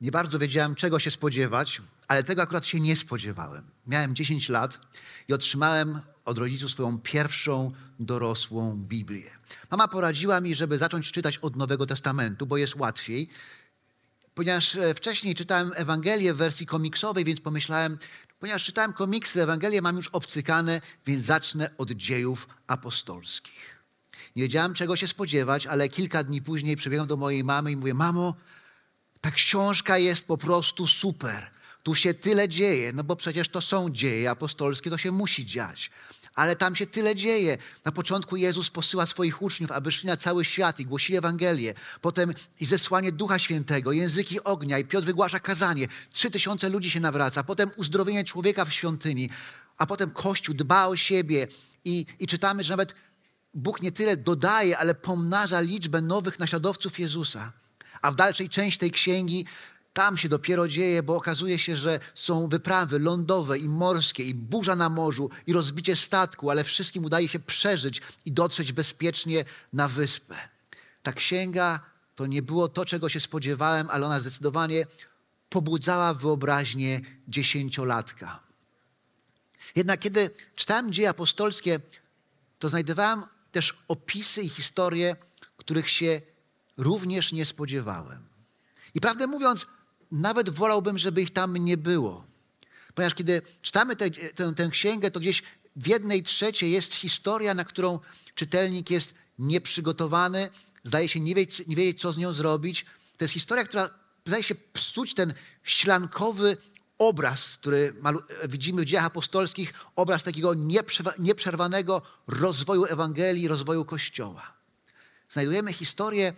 Nie bardzo wiedziałem, czego się spodziewać, ale tego akurat się nie spodziewałem. Miałem 10 lat i otrzymałem od rodziców swoją pierwszą dorosłą Biblię. Mama poradziła mi, żeby zacząć czytać od Nowego Testamentu, bo jest łatwiej. Ponieważ wcześniej czytałem Ewangelię w wersji komiksowej, więc pomyślałem, ponieważ czytałem komiksy, Ewangelię mam już obcykane, więc zacznę od dziejów apostolskich. Nie wiedziałem, czego się spodziewać, ale kilka dni później przybiegłem do mojej mamy i mówię: mamo, ta książka jest po prostu super. Tu się tyle dzieje, no bo przecież to są dzieje apostolskie, to się musi dziać. Ale tam się tyle dzieje. Na początku Jezus posyła swoich uczniów, aby szli na cały świat i głosili Ewangelię. Potem i zesłanie Ducha Świętego, języki ognia i Piotr wygłasza kazanie. 3000 ludzi się nawraca. Potem uzdrowienie człowieka w świątyni. A potem Kościół dba o siebie. I czytamy, że nawet Bóg nie tyle dodaje, ale pomnaża liczbę nowych naśladowców Jezusa. A w dalszej części tej księgi tam się dopiero dzieje, bo okazuje się, że są wyprawy lądowe i morskie, i burza na morzu, i rozbicie statku, ale wszystkim udaje się przeżyć i dotrzeć bezpiecznie na wyspę. Ta księga to nie było to, czego się spodziewałem, ale ona zdecydowanie pobudzała wyobraźnię 10-latka. Jednak kiedy czytałem dzieje apostolskie, to znajdowałem też opisy i historie, których się również nie spodziewałem. I prawdę mówiąc, nawet wolałbym, żeby ich tam nie było. Ponieważ kiedy czytamy tę księgę, to gdzieś w 1/3 jest historia, na którą czytelnik jest nieprzygotowany, zdaje się nie wiedzieć, co z nią zrobić. To jest historia, która zdaje się psuć ten ślankowy obraz, który widzimy w dziejach apostolskich, obraz takiego nieprzerwanego rozwoju Ewangelii, rozwoju Kościoła. Znajdujemy historię,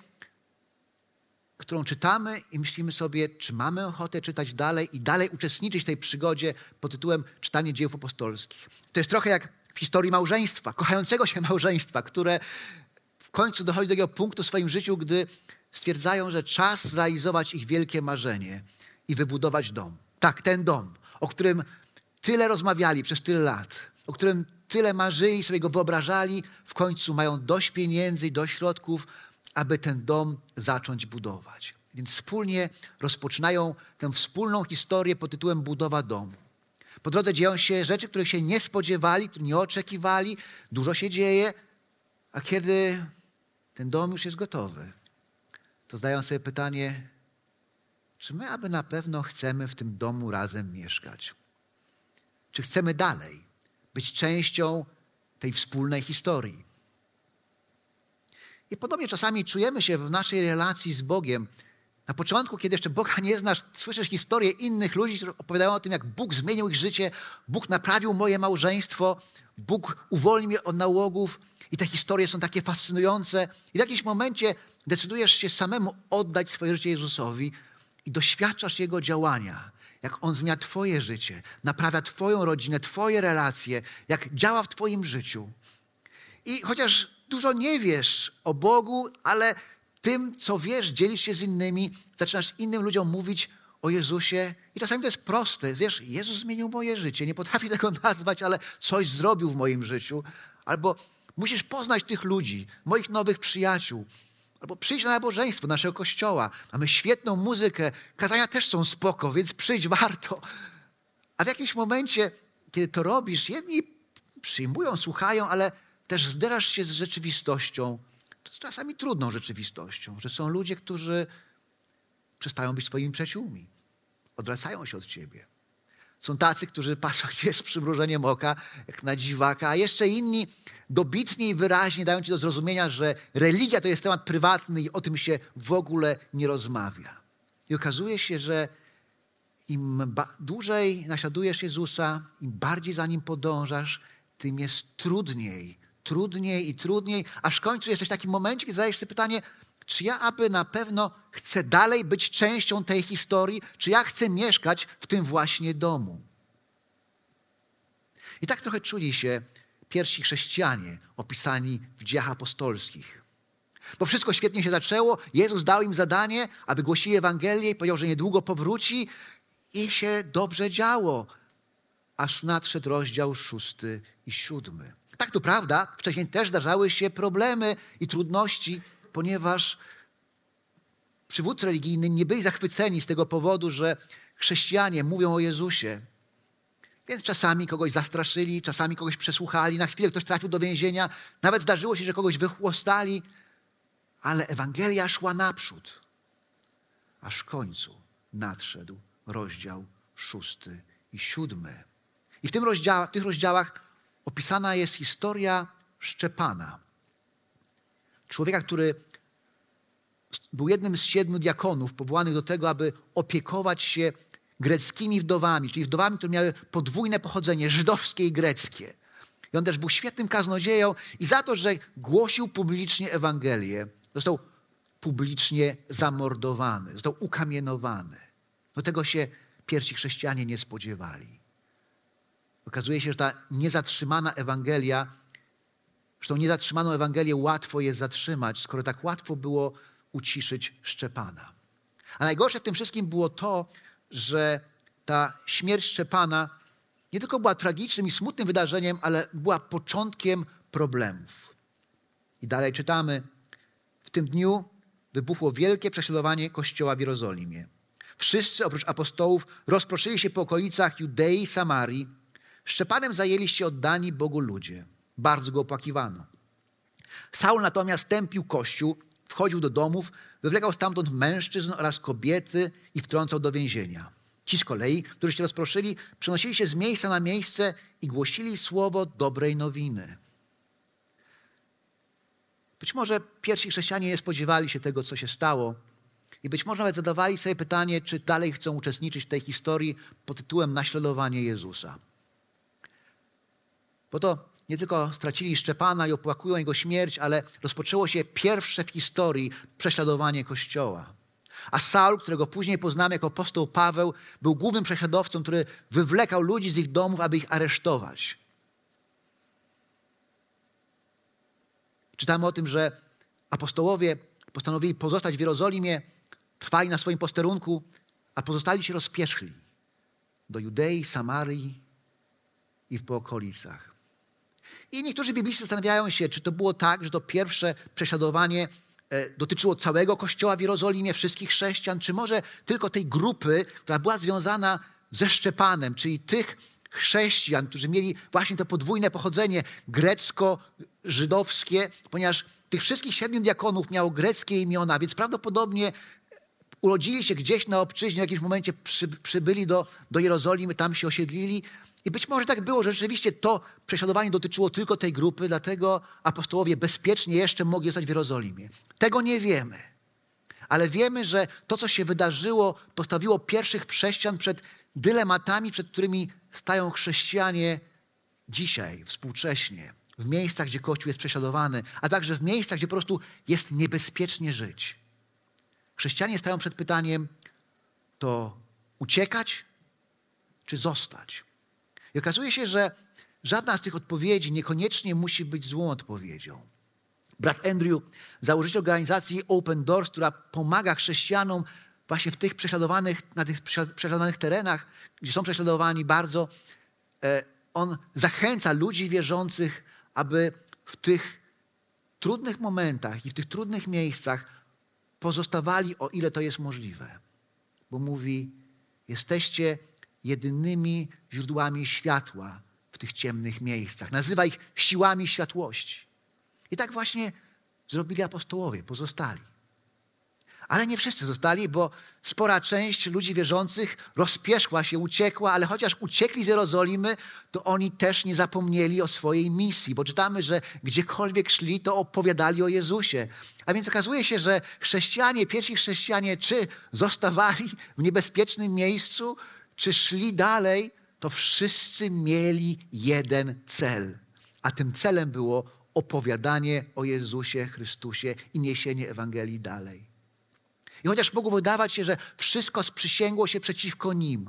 którą czytamy i myślimy sobie, czy mamy ochotę czytać dalej i dalej uczestniczyć w tej przygodzie pod tytułem Czytanie dziejów apostolskich. To jest trochę jak w historii małżeństwa, kochającego się małżeństwa, które w końcu dochodzi do takiego punktu w swoim życiu, gdy stwierdzają, że czas zrealizować ich wielkie marzenie i wybudować dom. Tak, ten dom, o którym tyle rozmawiali przez tyle lat, o którym tyle marzyli, sobie go wyobrażali, w końcu mają dość pieniędzy i dość środków, aby ten dom zacząć budować. Więc wspólnie rozpoczynają tę wspólną historię pod tytułem Budowa domu. Po drodze dzieją się rzeczy, których się nie spodziewali, których nie oczekiwali. Dużo się dzieje, a kiedy ten dom już jest gotowy, to zdają sobie pytanie, czy my aby na pewno chcemy w tym domu razem mieszkać? Czy chcemy dalej być częścią tej wspólnej historii? I podobnie czasami czujemy się w naszej relacji z Bogiem. Na początku, kiedy jeszcze Boga nie znasz, słyszysz historie innych ludzi, którzy opowiadają o tym, jak Bóg zmienił ich życie, Bóg naprawił moje małżeństwo, Bóg uwolnił mnie od nałogów i te historie są takie fascynujące. I w jakimś momencie decydujesz się samemu oddać swoje życie Jezusowi i doświadczasz Jego działania, jak On zmienia twoje życie, naprawia twoją rodzinę, twoje relacje, jak działa w twoim życiu. I chociaż dużo nie wiesz o Bogu, ale tym, co wiesz, dzielisz się z innymi, zaczynasz innym ludziom mówić o Jezusie. I czasami to jest proste. Wiesz, Jezus zmienił moje życie. Nie potrafię tego nazwać, ale coś zrobił w moim życiu. Albo musisz poznać tych ludzi, moich nowych przyjaciół. Albo przyjdź na nabożeństwo naszego kościoła. Mamy świetną muzykę. Kazania też są spoko, więc przyjdź, warto. A w jakimś momencie, kiedy to robisz, jedni przyjmują, słuchają, ale też zderzasz się z rzeczywistością, z czasami trudną rzeczywistością, że są ludzie, którzy przestają być twoimi przyjaciółmi. Odwracają się od ciebie. Są tacy, którzy patrzą cię z przymrużeniem oka, jak na dziwaka, a jeszcze inni dobitnie i wyraźnie dają ci do zrozumienia, że religia to jest temat prywatny i o tym się w ogóle nie rozmawia. I okazuje się, że im dłużej naśladujesz Jezusa, im bardziej za Nim podążasz, tym jest trudniej, aż w końcu jesteś w takim momencie, kiedy zadajesz sobie pytanie, czy ja aby na pewno chcę dalej być częścią tej historii, czy ja chcę mieszkać w tym właśnie domu. I tak trochę czuli się pierwsi chrześcijanie opisani w dziejach apostolskich. Bo wszystko świetnie się zaczęło, Jezus dał im zadanie, aby głosili Ewangelię i powiedział, że niedługo powróci i się dobrze działo, aż nadszedł rozdział 6 i 7. Tak, to prawda, wcześniej też zdarzały się problemy i trudności, ponieważ przywódcy religijni nie byli zachwyceni z tego powodu, że chrześcijanie mówią o Jezusie. Więc czasami kogoś zastraszyli, czasami kogoś przesłuchali, na chwilę ktoś trafił do więzienia. Nawet zdarzyło się, że kogoś wychłostali, ale Ewangelia szła naprzód. Aż w końcu nadszedł rozdział 6 i 7. I w tych rozdziałach opisana jest historia Szczepana. Człowieka, który był jednym z 7 diakonów powołanych do tego, aby opiekować się greckimi wdowami, czyli wdowami, które miały podwójne pochodzenie, żydowskie i greckie. I on też był świetnym kaznodzieją i za to, że głosił publicznie Ewangelię, został publicznie zamordowany, został ukamienowany. Do tego się pierwsi chrześcijanie nie spodziewali. Okazuje się, że ta niezatrzymana Ewangelia, zresztą niezatrzymaną Ewangelię łatwo jest zatrzymać, skoro tak łatwo było uciszyć Szczepana. A najgorsze w tym wszystkim było to, że ta śmierć Szczepana nie tylko była tragicznym i smutnym wydarzeniem, ale była początkiem problemów. I dalej czytamy: w tym dniu wybuchło wielkie prześladowanie Kościoła w Jerozolimie. Wszyscy oprócz apostołów rozproszyli się po okolicach Judei i Samarii. Szczepanem zajęli się oddani Bogu ludzie. Bardzo go opłakiwano. Saul natomiast tępił Kościół, wchodził do domów, wywlekał stamtąd mężczyzn oraz kobiety i wtrącał do więzienia. Ci z kolei, którzy się rozproszyli, przenosili się z miejsca na miejsce i głosili słowo dobrej nowiny. Być może pierwsi chrześcijanie nie spodziewali się tego, co się stało i być może nawet zadawali sobie pytanie, czy dalej chcą uczestniczyć w tej historii pod tytułem Naśladowanie Jezusa. Bo to nie tylko stracili Szczepana i opłakują jego śmierć, ale rozpoczęło się pierwsze w historii prześladowanie Kościoła. A Saul, którego później poznamy jako apostoł Paweł, był głównym prześladowcą, który wywlekał ludzi z ich domów, aby ich aresztować. Czytamy o tym, że apostołowie postanowili pozostać w Jerozolimie, trwali na swoim posterunku, a pozostali się rozpieszli do Judei, Samarii i po okolicach. I niektórzy bibliści zastanawiają się, czy to było tak, że to pierwsze prześladowanie dotyczyło całego Kościoła w Jerozolimie, wszystkich chrześcijan, czy może tylko tej grupy, która była związana ze Szczepanem, czyli tych chrześcijan, którzy mieli właśnie to podwójne pochodzenie grecko-żydowskie, ponieważ tych wszystkich 7 diakonów miało greckie imiona, więc prawdopodobnie urodzili się gdzieś na obczyźnie, w jakimś momencie przybyli do Jerozolimy, tam się osiedlili. I być może tak było, że rzeczywiście to prześladowanie dotyczyło tylko tej grupy, dlatego apostołowie bezpiecznie jeszcze mogli zostać w Jerozolimie. Tego nie wiemy. Ale wiemy, że to, co się wydarzyło, postawiło pierwszych chrześcijan przed dylematami, przed którymi stają chrześcijanie dzisiaj, współcześnie, w miejscach, gdzie Kościół jest prześladowany, a także w miejscach, gdzie po prostu jest niebezpiecznie żyć. Chrześcijanie stają przed pytaniem, to uciekać czy zostać? I okazuje się, że żadna z tych odpowiedzi niekoniecznie musi być złą odpowiedzią. Brat Andrew, założyciel organizacji Open Doors, która pomaga chrześcijanom właśnie w tych na tych prześladowanych terenach, gdzie są prześladowani bardzo, on zachęca ludzi wierzących, aby w tych trudnych momentach i w tych trudnych miejscach pozostawali, o ile to jest możliwe. Bo mówi, jesteście jedynymi źródłami światła w tych ciemnych miejscach. Nazywa ich siłami światłości. I tak właśnie zrobili apostołowie, pozostali. Ale nie wszyscy zostali, bo spora część ludzi wierzących rozpieszła się, uciekła, ale chociaż uciekli z Jerozolimy, to oni też nie zapomnieli o swojej misji, bo czytamy, że gdziekolwiek szli, to opowiadali o Jezusie. A więc okazuje się, że pierwsi chrześcijanie, czy zostawali w niebezpiecznym miejscu, czy szli dalej, to wszyscy mieli jeden cel. A tym celem było opowiadanie o Jezusie Chrystusie i niesienie Ewangelii dalej. I chociaż mogło wydawać się, że wszystko sprzysięgło się przeciwko nim,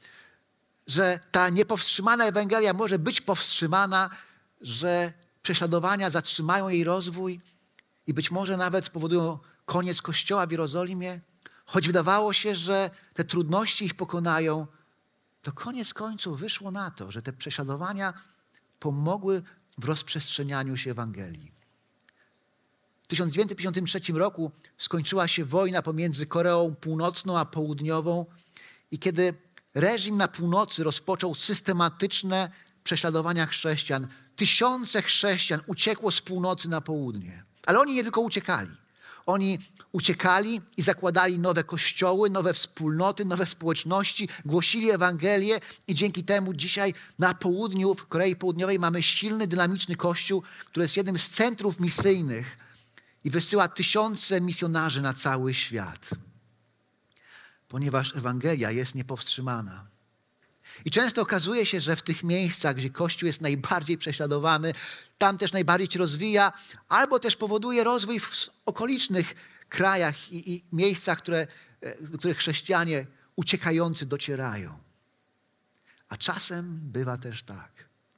że ta niepowstrzymana Ewangelia może być powstrzymana, że prześladowania zatrzymają jej rozwój i być może nawet spowodują koniec Kościoła w Jerozolimie, choć wydawało się, że te trudności ich pokonają, to koniec końców wyszło na to, że te prześladowania pomogły w rozprzestrzenianiu się Ewangelii. W 1953 roku skończyła się wojna pomiędzy Koreą Północną a Południową i kiedy reżim na północy rozpoczął systematyczne prześladowania chrześcijan, tysiące chrześcijan uciekło z północy na południe. Ale oni nie tylko uciekali. Oni uciekali i zakładali nowe kościoły, nowe wspólnoty, nowe społeczności, głosili Ewangelię i dzięki temu dzisiaj na południu, w Korei Południowej mamy silny, dynamiczny kościół, który jest jednym z centrów misyjnych i wysyła tysiące misjonarzy na cały świat. Ponieważ Ewangelia jest niepowstrzymana. I często okazuje się, że w tych miejscach, gdzie Kościół jest najbardziej prześladowany, tam też najbardziej się rozwija, albo też powoduje rozwój w okolicznych krajach i miejscach, do których chrześcijanie uciekający docierają. A czasem bywa też tak,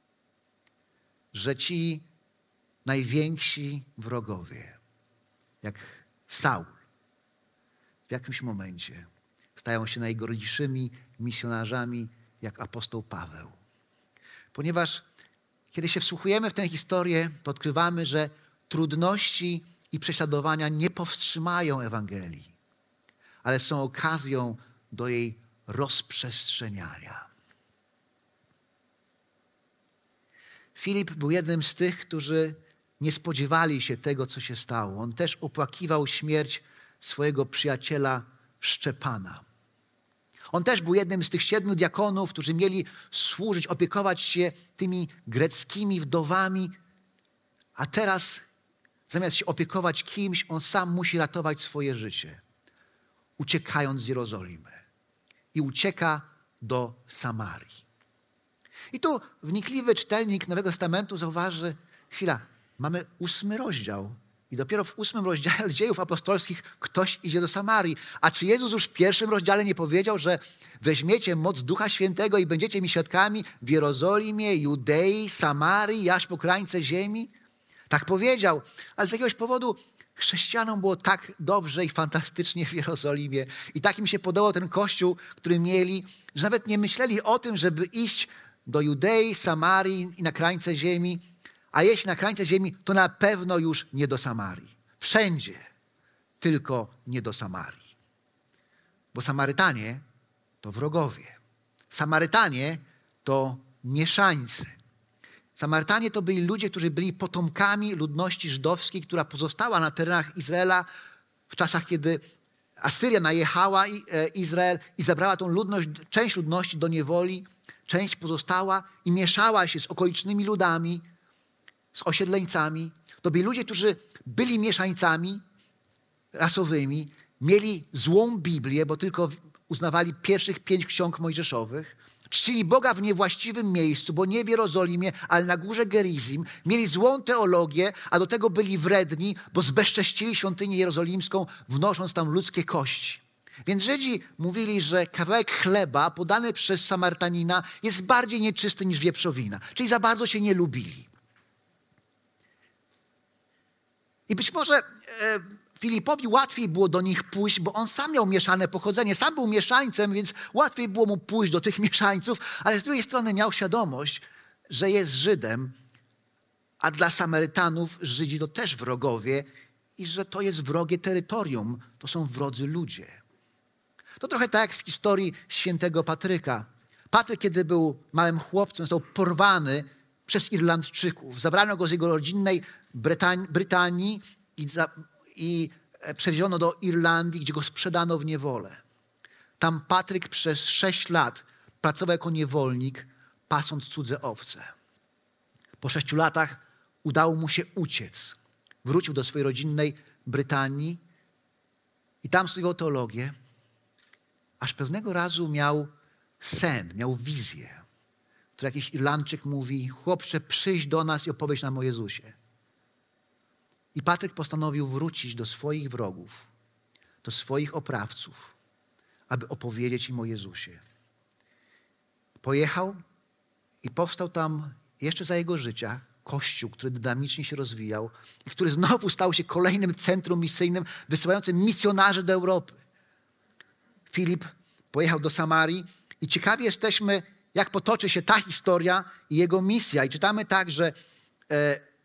że ci najwięksi wrogowie, jak Saul, w jakimś momencie stają się najgorliwszymi misjonarzami, jak apostoł Paweł. Ponieważ kiedy się wsłuchujemy w tę historię, to odkrywamy, że trudności i prześladowania nie powstrzymają Ewangelii, ale są okazją do jej rozprzestrzeniania. Filip był jednym z tych, którzy nie spodziewali się tego, co się stało. On też opłakiwał śmierć swojego przyjaciela Szczepana. On też był jednym z tych 7 diakonów, którzy mieli służyć, opiekować się tymi greckimi wdowami, a teraz zamiast się opiekować kimś, on sam musi ratować swoje życie, uciekając z Jerozolimy. I ucieka do Samarii. I tu wnikliwy czytelnik Nowego Testamentu zauważy, chwila, mamy 8 rozdział. I dopiero w 8 rozdziale Dziejów Apostolskich ktoś idzie do Samarii. A czy Jezus już w 1 rozdziale nie powiedział, że weźmiecie moc Ducha Świętego i będziecie mi świadkami w Jerozolimie, Judei, Samarii, aż po krańce ziemi? Tak powiedział, ale z jakiegoś powodu chrześcijanom było tak dobrze i fantastycznie w Jerozolimie. I tak im się podobał ten kościół, który mieli, że nawet nie myśleli o tym, żeby iść do Judei, Samarii i na krańce ziemi. A jeśli na krańce ziemi, to na pewno już nie do Samarii. Wszędzie, tylko nie do Samarii. Bo Samarytanie to wrogowie. Samarytanie to mieszańcy. Samarytanie to byli ludzie, którzy byli potomkami ludności żydowskiej, która pozostała na terenach Izraela w czasach, kiedy Asyria najechała Izrael i zabrała tą ludność, część ludności do niewoli, część pozostała i mieszała się z okolicznymi ludami, z osiedleńcami. To byli ludzie, którzy byli mieszańcami rasowymi, mieli złą Biblię, bo tylko uznawali pierwszych 5 ksiąg mojżeszowych, czcili Boga w niewłaściwym miejscu, bo nie w Jerozolimie, ale na górze Gerizim, mieli złą teologię, a do tego byli wredni, bo zbezcześcili świątynię jerozolimską, wnosząc tam ludzkie kości. Więc Żydzi mówili, że kawałek chleba podany przez Samarytanina jest bardziej nieczysty niż wieprzowina, czyli za bardzo się nie lubili. I być może Filipowi łatwiej było do nich pójść, bo on sam miał mieszane pochodzenie, sam był mieszańcem, więc łatwiej było mu pójść do tych mieszańców, ale z drugiej strony miał świadomość, że jest Żydem, a dla Samarytanów Żydzi to też wrogowie i że to jest wrogie terytorium, to są wrodzy ludzie. To trochę tak jak w historii świętego Patryka. Patryk, kiedy był małym chłopcem, został porwany przez Irlandczyków. Zabrano go z jego rodzinnej Brytanii i przewieziono do Irlandii, gdzie go sprzedano w niewolę. Tam Patryk przez 6 lat pracował jako niewolnik, pasąc cudze owce. Po 6 latach udało mu się uciec. Wrócił do swojej rodzinnej Brytanii i tam studiował teologię, aż pewnego razu miał sen, miał wizję, w której jakiś Irlandczyk mówi: chłopcze, przyjdź do nas i opowiedz nam o Jezusie. I Patryk postanowił wrócić do swoich wrogów, do swoich oprawców, aby opowiedzieć im o Jezusie. Pojechał i powstał tam jeszcze za jego życia kościół, który dynamicznie się rozwijał i który znowu stał się kolejnym centrum misyjnym wysyłającym misjonarzy do Europy. Filip pojechał do Samarii i ciekawi jesteśmy, jak potoczy się ta historia i jego misja. I czytamy tak, że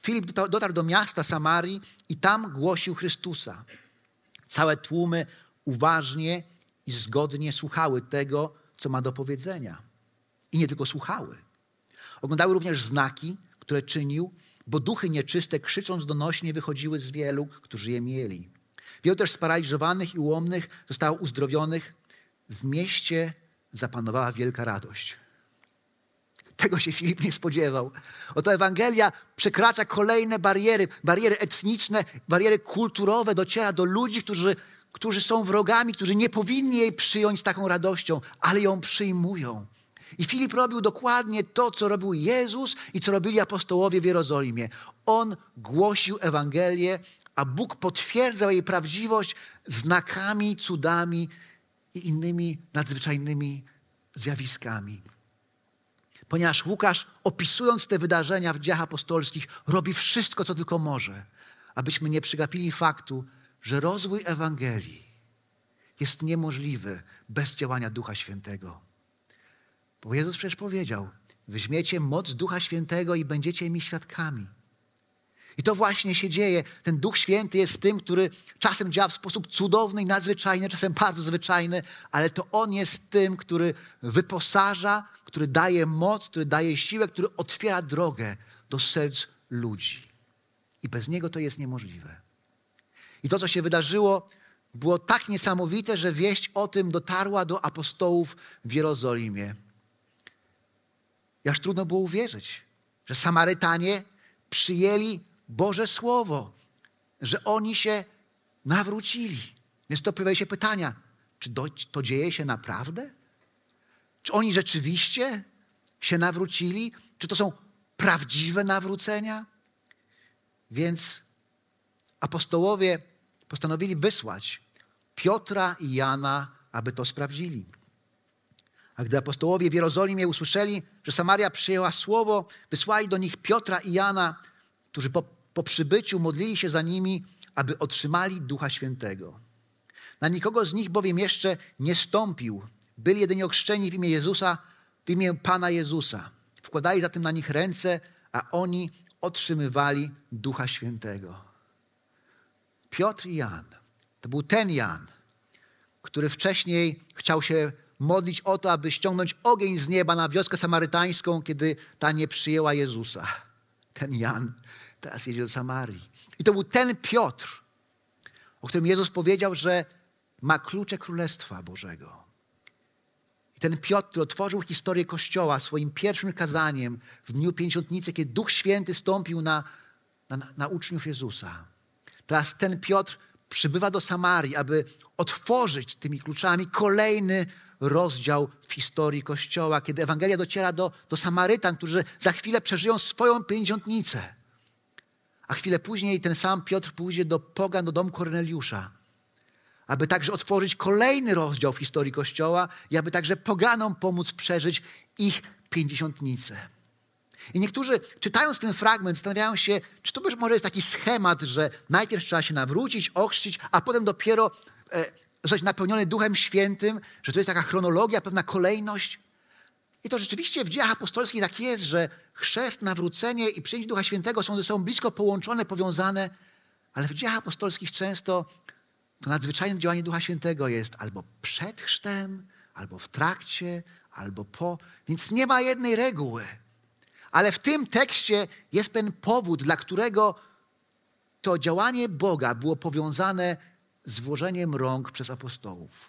Filip dotarł do miasta Samarii i tam głosił Chrystusa. Całe tłumy uważnie i zgodnie słuchały tego, co ma do powiedzenia. I nie tylko słuchały. Oglądały również znaki, które czynił, bo duchy nieczyste krzycząc donośnie wychodziły z wielu, którzy je mieli. Wielu też sparaliżowanych i ułomnych zostało uzdrowionych. W mieście zapanowała wielka radość. Tego się Filip nie spodziewał. Oto Ewangelia przekracza kolejne bariery etniczne, bariery kulturowe, dociera do ludzi, którzy są wrogami, którzy nie powinni jej przyjąć z taką radością, ale ją przyjmują. I Filip robił dokładnie to, co robił Jezus i co robili apostołowie w Jerozolimie. On głosił Ewangelię, a Bóg potwierdzał jej prawdziwość znakami, cudami i innymi nadzwyczajnymi zjawiskami. Ponieważ Łukasz, opisując te wydarzenia w Dziejach Apostolskich, robi wszystko, co tylko może, abyśmy nie przegapili faktu, że rozwój Ewangelii jest niemożliwy bez działania Ducha Świętego. Bo Jezus przecież powiedział, weźmiecie moc Ducha Świętego i będziecie mi świadkami. I to właśnie się dzieje. Ten Duch Święty jest tym, który czasem działa w sposób cudowny i nadzwyczajny, czasem bardzo zwyczajny, ale to On jest tym, który wyposaża, który daje moc, który daje siłę, który otwiera drogę do serc ludzi. I bez Niego to jest niemożliwe. I to, co się wydarzyło, było tak niesamowite, że wieść o tym dotarła do apostołów w Jerozolimie. I aż trudno było uwierzyć, że Samarytanie przyjęli Boże Słowo, że oni się nawrócili. Więc to pojawiają się pytania, czy to dzieje się naprawdę? Czy oni rzeczywiście się nawrócili? Czy to są prawdziwe nawrócenia? Więc apostołowie postanowili wysłać Piotra i Jana, aby to sprawdzili. A gdy apostołowie w Jerozolimie usłyszeli, że Samaria przyjęła słowo, wysłali do nich Piotra i Jana, którzy po przybyciu modlili się za nimi, aby otrzymali Ducha Świętego. Na nikogo z nich bowiem jeszcze nie stąpił. Byli jedynie ochrzczeni w imię Jezusa, w imię Pana Jezusa. Wkładali zatem na nich ręce, a oni otrzymywali Ducha Świętego. Piotr i Jan, to był ten Jan, który wcześniej chciał się modlić o to, aby ściągnąć ogień z nieba na wioskę samarytańską, kiedy ta nie przyjęła Jezusa. Ten Jan teraz jedzie do Samarii. I to był ten Piotr, o którym Jezus powiedział, że ma klucze Królestwa Bożego. I ten Piotr, który otworzył historię Kościoła swoim pierwszym kazaniem w dniu Pięćdziesiątnicy, kiedy Duch Święty stąpił na uczniów Jezusa. Teraz ten Piotr przybywa do Samarii, aby otworzyć tymi kluczami kolejny rozdział w historii Kościoła, kiedy Ewangelia dociera do Samarytan, którzy za chwilę przeżyją swoją pięćdziesiątnicę. A chwilę później ten sam Piotr pójdzie do pogan, do domu Korneliusza, aby także otworzyć kolejny rozdział w historii Kościoła i aby także poganom pomóc przeżyć ich pięćdziesiątnicę. I niektórzy, czytając ten fragment, zastanawiają się, czy to może jest taki schemat, że najpierw trzeba się nawrócić, ochrzcić, a potem dopiero zostać napełniony Duchem Świętym, że to jest taka chronologia, pewna kolejność. I to rzeczywiście w Dziejach Apostolskich tak jest, że chrzest, nawrócenie i przyjęcie Ducha Świętego są ze sobą blisko połączone, powiązane, ale w Dziejach Apostolskich często to nadzwyczajne działanie Ducha Świętego jest albo przed chrztem, albo w trakcie, albo po. Więc nie ma jednej reguły. Ale w tym tekście jest ten powód, dla którego to działanie Boga było powiązane z włożeniem rąk przez apostołów.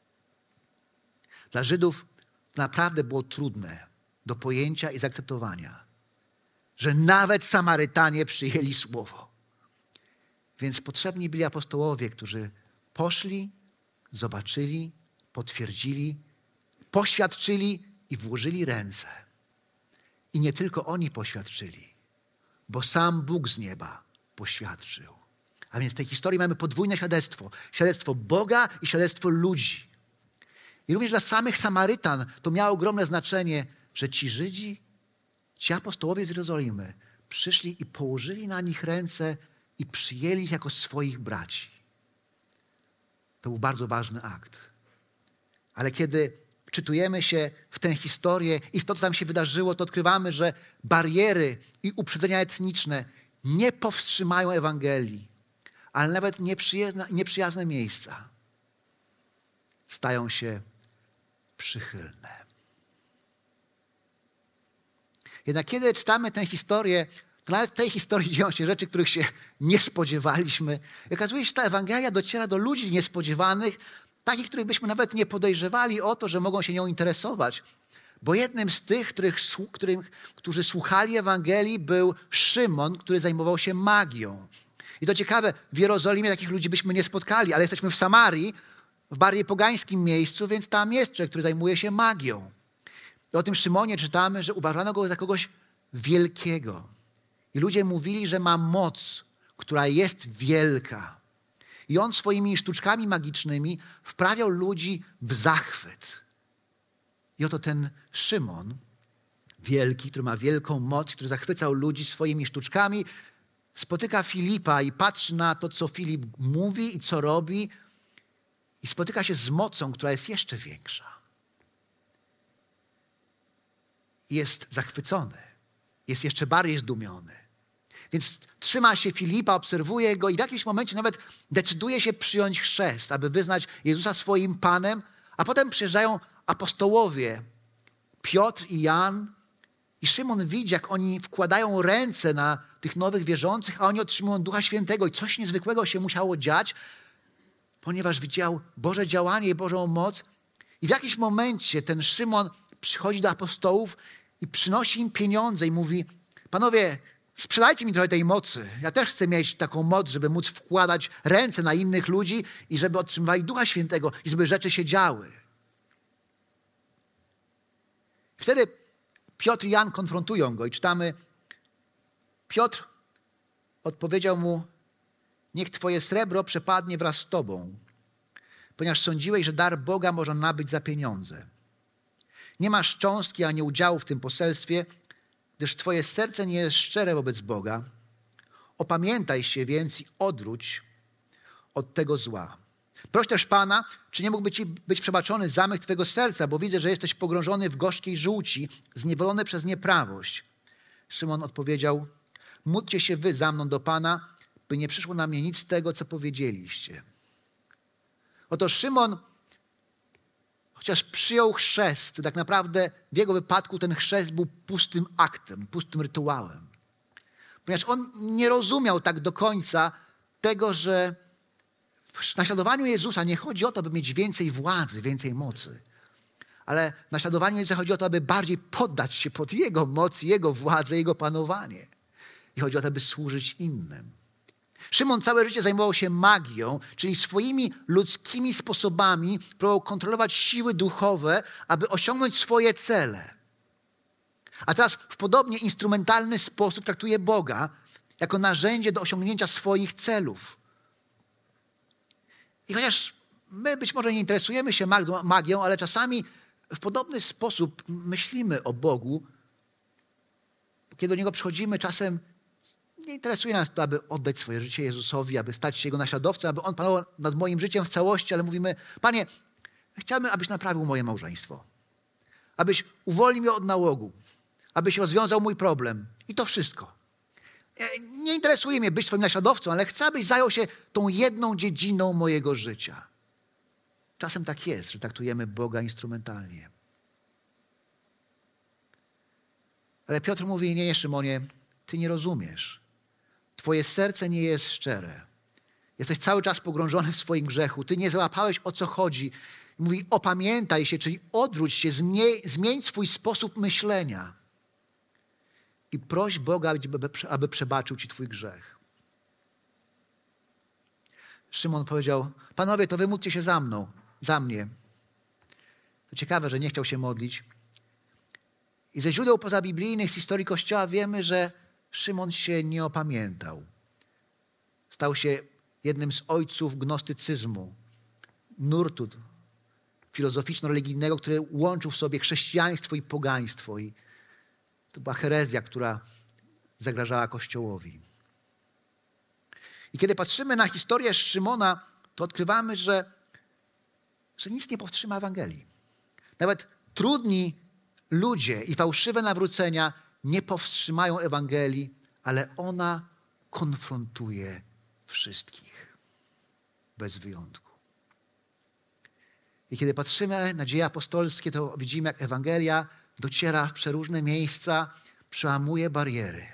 Dla Żydów naprawdę było trudne do pojęcia i zaakceptowania, że nawet Samarytanie przyjęli słowo. Więc potrzebni byli apostołowie, którzy poszli, zobaczyli, potwierdzili, poświadczyli i włożyli ręce. I nie tylko oni poświadczyli, bo sam Bóg z nieba poświadczył. A więc w tej historii mamy podwójne świadectwo. Świadectwo Boga i świadectwo ludzi. I również dla samych Samarytan to miało ogromne znaczenie, że ci Żydzi, ci apostołowie z Jerozolimy przyszli i położyli na nich ręce i przyjęli ich jako swoich braci. To był bardzo ważny akt. Ale kiedy wczytujemy się w tę historię i w to, co tam się wydarzyło, to odkrywamy, że bariery i uprzedzenia etniczne nie powstrzymają Ewangelii, ale nawet nieprzyjazne miejsca stają się przychylne. Jednak kiedy czytamy tę historię, to nawet w tej historii dzieją się rzeczy, których się nie spodziewaliśmy. I okazuje się, że ta Ewangelia dociera do ludzi niespodziewanych, takich, których byśmy nawet nie podejrzewali o to, że mogą się nią interesować. Bo jednym z tych, którzy słuchali Ewangelii, był Szymon, który zajmował się magią. I to ciekawe, w Jerozolimie takich ludzi byśmy nie spotkali, ale jesteśmy w Samarii, w bardziej pogańskim miejscu, więc tam jest człowiek, który zajmuje się magią. I o tym Szymonie czytamy, że uważano go za kogoś wielkiego. I ludzie mówili, że ma moc, która jest wielka. I on swoimi sztuczkami magicznymi wprawiał ludzi w zachwyt. I oto ten Szymon, wielki, który ma wielką moc, który zachwycał ludzi swoimi sztuczkami, spotyka Filipa i patrzy na to, co Filip mówi i co robi, i spotyka się z mocą, która jest jeszcze większa. Jest zachwycony, jest jeszcze bardziej zdumiony. Więc trzyma się Filipa, obserwuje go i w jakimś momencie nawet decyduje się przyjąć chrzest, aby wyznać Jezusa swoim Panem, a potem przyjeżdżają apostołowie Piotr i Jan i Szymon widzi, jak oni wkładają ręce na tych nowych wierzących, a oni otrzymują Ducha Świętego i coś niezwykłego się musiało dziać, ponieważ widział Boże działanie i Bożą moc. I w jakimś momencie ten Szymon przychodzi do apostołów i przynosi im pieniądze i mówi: panowie, sprzedajcie mi trochę tej mocy. Ja też chcę mieć taką moc, żeby móc wkładać ręce na innych ludzi i żeby otrzymywali Ducha Świętego i żeby rzeczy się działy. Wtedy Piotr i Jan konfrontują go i czytamy: Piotr odpowiedział mu: niech twoje srebro przepadnie wraz z tobą, ponieważ sądziłeś, że dar Boga można nabyć za pieniądze. Nie masz cząstki ani udziału w tym poselstwie, gdyż twoje serce nie jest szczere wobec Boga. Opamiętaj się więc i odwróć od tego zła. Proś też Pana, czy nie mógłby ci być przebaczony zamych twego serca, bo widzę, że jesteś pogrążony w gorzkiej żółci, zniewolony przez nieprawość. Szymon odpowiedział: módlcie się wy za mną do Pana, by nie przyszło na mnie nic z tego, co powiedzieliście. Oto Szymon, chociaż przyjął chrzest, to tak naprawdę w jego wypadku ten chrzest był pustym aktem, pustym rytuałem. Ponieważ on nie rozumiał tak do końca tego, że w naśladowaniu Jezusa nie chodzi o to, by mieć więcej władzy, więcej mocy. Ale w naśladowaniu Jezusa chodzi o to, aby bardziej poddać się pod Jego moc, Jego władzę, Jego panowanie. I chodzi o to, aby służyć innym. Szymon całe życie zajmował się magią, czyli swoimi ludzkimi sposobami próbował kontrolować siły duchowe, aby osiągnąć swoje cele. A teraz w podobnie instrumentalny sposób traktuje Boga jako narzędzie do osiągnięcia swoich celów. I chociaż my być może nie interesujemy się magią, ale czasami w podobny sposób myślimy o Bogu. Kiedy do Niego przychodzimy, czasem nie interesuje nas to, aby oddać swoje życie Jezusowi, aby stać się Jego naśladowcą, aby On panował nad moim życiem w całości, ale mówimy: Panie, chciałbym, abyś naprawił moje małżeństwo, abyś uwolnił mnie od nałogu, abyś rozwiązał mój problem. I to wszystko. Nie interesuje mnie być Twoim naśladowcą, ale chcę, abyś zajął się tą jedną dziedziną mojego życia. Czasem tak jest, że traktujemy Boga instrumentalnie. Ale Piotr mówi: nie, Szymonie, ty nie rozumiesz. Twoje serce nie jest szczere. Jesteś cały czas pogrążony w swoim grzechu. Ty nie załapałeś, o co chodzi. Mówi: opamiętaj się, czyli odwróć się, zmień swój sposób myślenia. I proś Boga, aby przebaczył ci twój grzech. Szymon powiedział: panowie, to wy módlcie się za mnie. To ciekawe, że nie chciał się modlić. I ze źródeł pozabiblijnych z historii Kościoła wiemy, że Szymon się nie opamiętał. Stał się jednym z ojców gnostycyzmu, nurtu filozoficzno-religijnego, który łączył w sobie chrześcijaństwo i pogaństwo. I to była herezja, która zagrażała Kościołowi. I kiedy patrzymy na historię Szymona, to odkrywamy, że nic nie powstrzyma Ewangelii. Nawet trudni ludzie i fałszywe nawrócenia nie powstrzymają Ewangelii, ale ona konfrontuje wszystkich. Bez wyjątku. I kiedy patrzymy na dzieje apostolskie, to widzimy, jak Ewangelia dociera w przeróżne miejsca, przełamuje bariery.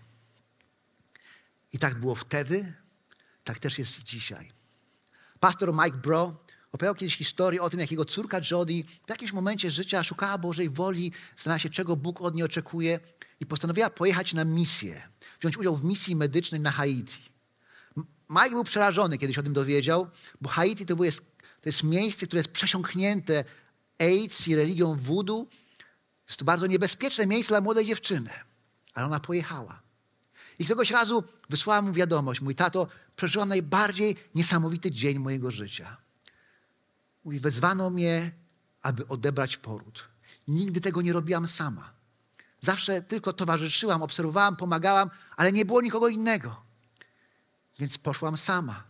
I tak było wtedy, tak też jest i dzisiaj. Pastor Mike Bro opowiadał kiedyś historię o tym, jak jego córka Jody w jakimś momencie życia szukała Bożej woli, zastanawiała się, czego Bóg od niej oczekuje i postanowiła pojechać na misję, wziąć udział w misji medycznej na Haiti. Mike był przerażony, kiedy się o tym dowiedział, bo Haiti to jest miejsce, które jest przesiąknięte AIDS i religią voodoo. Jest to bardzo niebezpieczne miejsce dla młodej dziewczyny. Ale ona pojechała. I któregoś razu wysłała mu wiadomość. Mój tato, przeżyłam najbardziej niesamowity dzień mojego życia. Mówi, wezwano mnie, aby odebrać poród. Nigdy tego nie robiłam sama. Zawsze tylko towarzyszyłam, obserwowałam, pomagałam, ale nie było nikogo innego. Więc poszłam sama.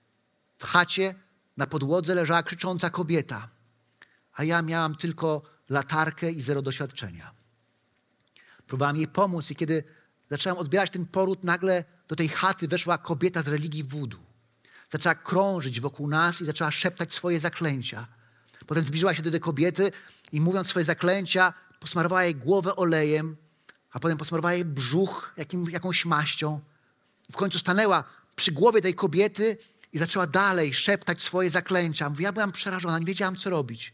W chacie na podłodze leżała krzycząca kobieta, a ja miałam tylko latarkę i zero doświadczenia. Próbowałam jej pomóc i kiedy zaczęłam odbierać ten poród, nagle do tej chaty weszła kobieta z religii voodoo. Zaczęła krążyć wokół nas i zaczęła szeptać swoje zaklęcia. Potem zbliżyła się do tej kobiety i mówiąc swoje zaklęcia, posmarowała jej głowę olejem, a potem posmarowała jej brzuch jakąś maścią. W końcu stanęła przy głowie tej kobiety i zaczęła dalej szeptać swoje zaklęcia. Mówi, ja byłam przerażona, nie wiedziałam, co robić.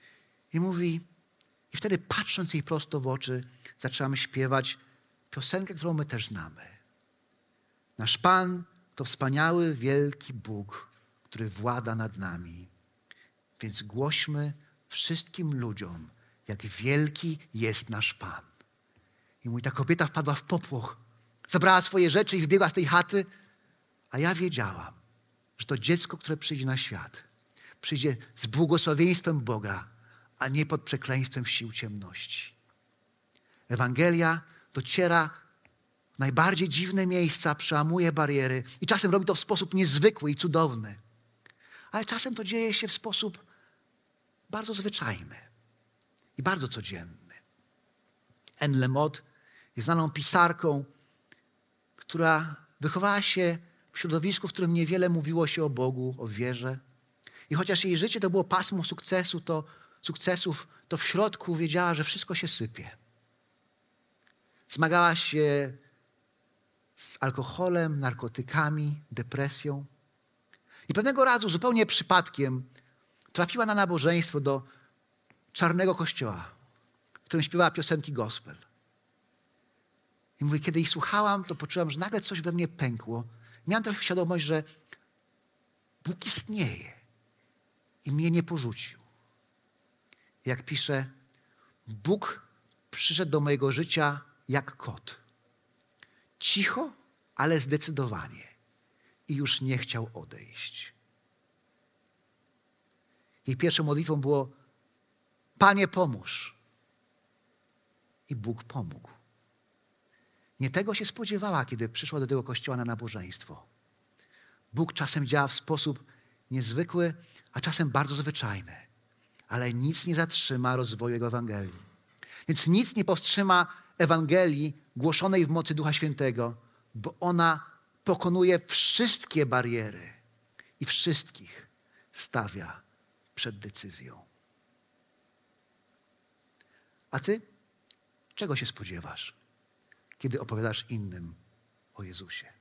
I mówi, i wtedy patrząc jej prosto w oczy, zaczęłam śpiewać piosenkę, którą my też znamy. Nasz Pan to wspaniały, wielki Bóg, który włada nad nami. Więc głośmy wszystkim ludziom, jak wielki jest nasz Pan. I mówi, ta kobieta wpadła w popłoch. Zabrała swoje rzeczy i zbiegła z tej chaty, a ja wiedziałam, że to dziecko, które przyjdzie na świat, przyjdzie z błogosławieństwem Boga, a nie pod przekleństwem sił ciemności. Ewangelia dociera w najbardziej dziwne miejsca, przełamuje bariery i czasem robi to w sposób niezwykły i cudowny. Ale czasem to dzieje się w sposób bardzo zwyczajny i bardzo codzienny. Anne Lamott jest znaną pisarką, która wychowała się w środowisku, w którym niewiele mówiło się o Bogu, o wierze. I chociaż jej życie to było pasmo sukcesów, to w środku wiedziała, że wszystko się sypie. Zmagała się z alkoholem, narkotykami, depresją. I pewnego razu zupełnie przypadkiem trafiła na nabożeństwo do czarnego kościoła, w którym śpiewała piosenki gospel. I mówi, kiedy ich słuchałam, to poczułam, że nagle coś we mnie pękło. Miałam też świadomość, że Bóg istnieje i mnie nie porzucił. Jak pisze, Bóg przyszedł do mojego życia jak kot. Cicho, ale zdecydowanie. I już nie chciał odejść. Jej pierwszą modlitwą było, Panie, pomóż. I Bóg pomógł. Nie tego się spodziewała, kiedy przyszła do tego kościoła na nabożeństwo. Bóg czasem działa w sposób niezwykły, a czasem bardzo zwyczajny. Ale nic nie zatrzyma rozwoju Jego Ewangelii. Więc nic nie powstrzyma Ewangelii głoszonej w mocy Ducha Świętego, bo ona pokonuje wszystkie bariery i wszystkich stawia przed decyzją. A ty? Czego się spodziewasz, kiedy opowiadasz innym o Jezusie?